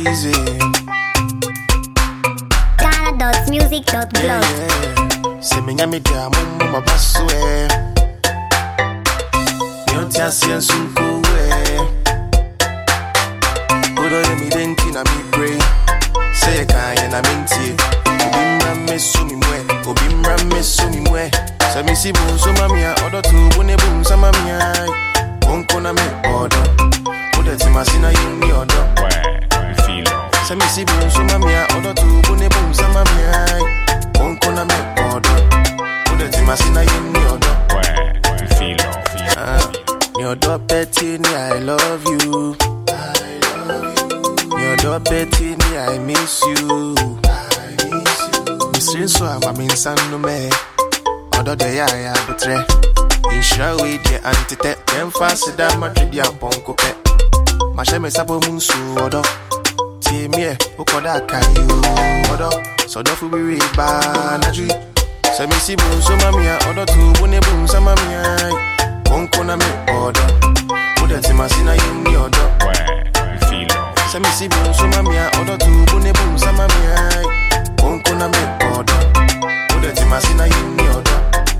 easy. Ghana.music.blog. Say me nyame dia mumma basso Yontia sien sunko Odo ye mi denti na mi pray. Say kan na mintie. Obimra me sumi mwe. Obimra me sumi mwe. Say mi si bun so mamia odo tu bune bun sa mamia. Onko na me odo. Odo ti masina yumi odo. Feel love. Say mi si bun so mamia odo tu bune bun sa mamia. Onko na me odo. Odo ti masina yumi odo. Feel love. Mi odo petty ni I love you. Your dog Betty, I miss you. Mr. So I'm in San Nome. Although they are betre. In show with the antite, then fast that Madrid, ya ponco pet. Mashame Sabo Munsu, Odo. Timie, Ukoda Kayu, Odo. So don't we read Banaji. So Missy Boom, so Mamia, Odo to Bunebum, Samamia. Onkona me Odo. Uda Timasina, you Odo. Say me si bun so mamia odo tu bune bun sa mamia. Onko na me odo. Odo ti masina yumi odo.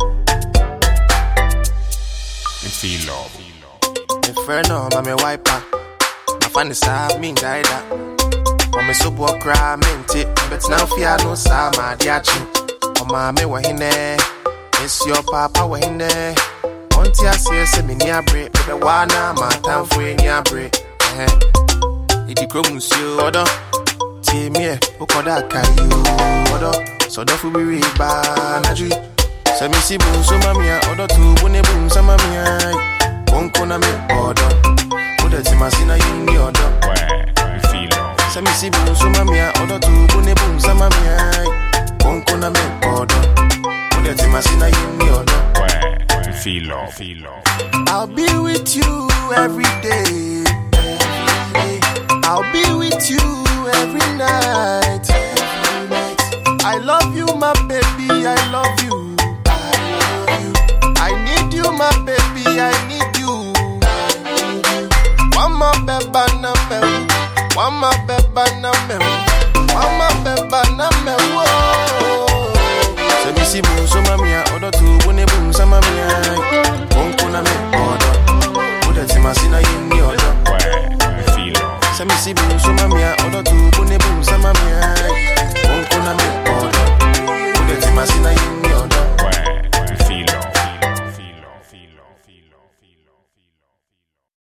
Feel love. Me friend no mame wiper. My fan is a me daida. Mame so bo cry mente. But now fear no sa ma diachi. O mame wa hine. It's your papa wa hine. Onti ase me ni abre. Be the wana ma tanfo ni abre. Idi kromusio odo Timie ukoda kayu odo So dofu biri ba najui Se mi si bun so mamia odo tu bune bun sa mamia. Onko na me odo Odo ti masina yumi odo. Feel love. Se mi si bun so mamia odo tu bune bun sa mamia. Onko na me odo Odo ti masina yumi odo. Feel love. Feel love. I'll be with you every day. I'll be with you every night. I love you, my baby, I love you. I need you, my baby, I need you. One more beba number, one more